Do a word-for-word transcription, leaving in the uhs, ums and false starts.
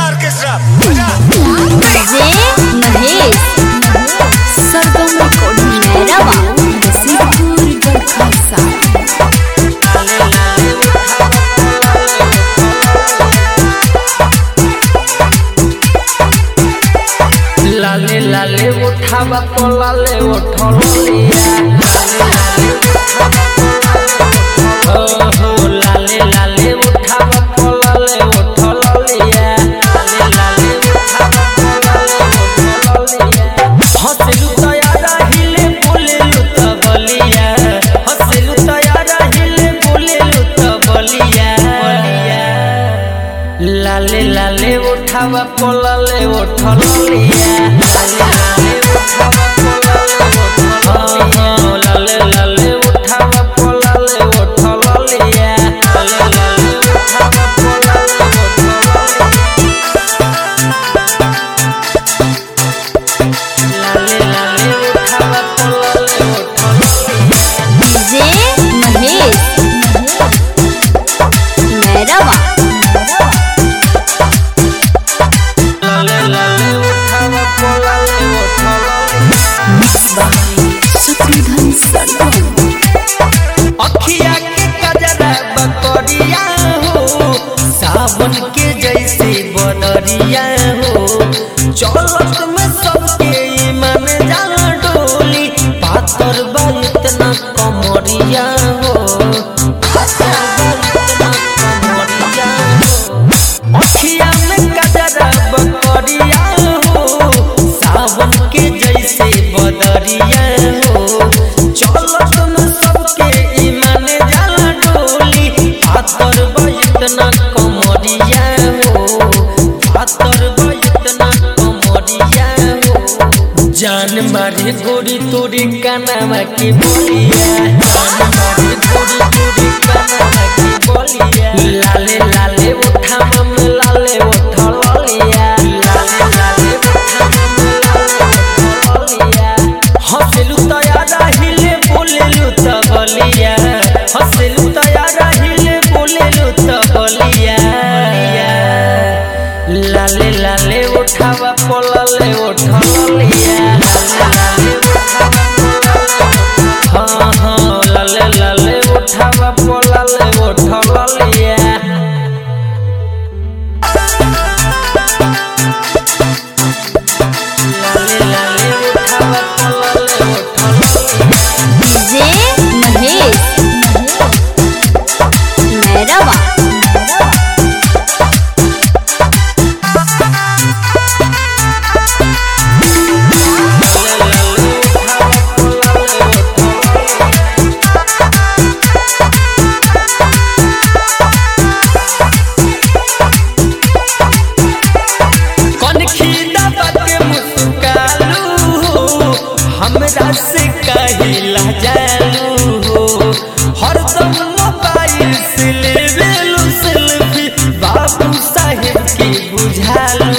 Orchestra बजा। DJ Mahesh Sargam recording मेरावा रसीदपुर गलखासा। लाले लाले उठावा पोलाले उठलिया हो लाले लाले उठावा पोलाले उठलिया लाले लाले उठावा पोलाले उठलिया हसलू तयारा हिले बोलेलू त बलिया हसलू तयारा हिले बोलेलू त बलिया लाले लाले उठावा पोलाले उठलिया लाले लाले उठावा पोलाले उठलिया लाले लाले उठावा पोलाले लाले लाले उठावा पोलाले उठलिया। डीजे महेश मेरावा लाले लाले उठावा पोलाले उठलिया। शत्रुघ्न सरगम अखिया के कजरा बकरिया हो सावन के जैसे बनरिया हो चलत में सबके ईमान जाला डोली पातर बा इतना कमरिया हो पातर बा इतना कमरिया हो अखिया में कजरा बकरिया हो सावन के जैसे बनरिया हो चलत में सबके ईमान जाला डोली पातर बा इतना कमरिया हो पातर बा इतना कमरिया हो जान मारे गोरी तोरी कानावा की बोलिया जान मारे गोरी तोरी कानावा की बोलिया लाले लाले उठावा में लाले उठलिया लाले लाले उठावा में लाले उठलिया हसलू तयारा हिले बोलेलू त बलिया हसलू तयारा हिले बोलेलू त बलिया लाले लाले उठावा पोलाले उठलिया लाले लाले उठावा पोलाले हाँ हाँ लाले लाले उठावा पोलाले उठलिया। लाले लाले उठावा पोलाले उठलिया। डीजे महेश मेरावा हमरा से कहिला जालू हो हरदम मोबाइल से लेवेलू सेल्फी बाबू साहेब के बुझालू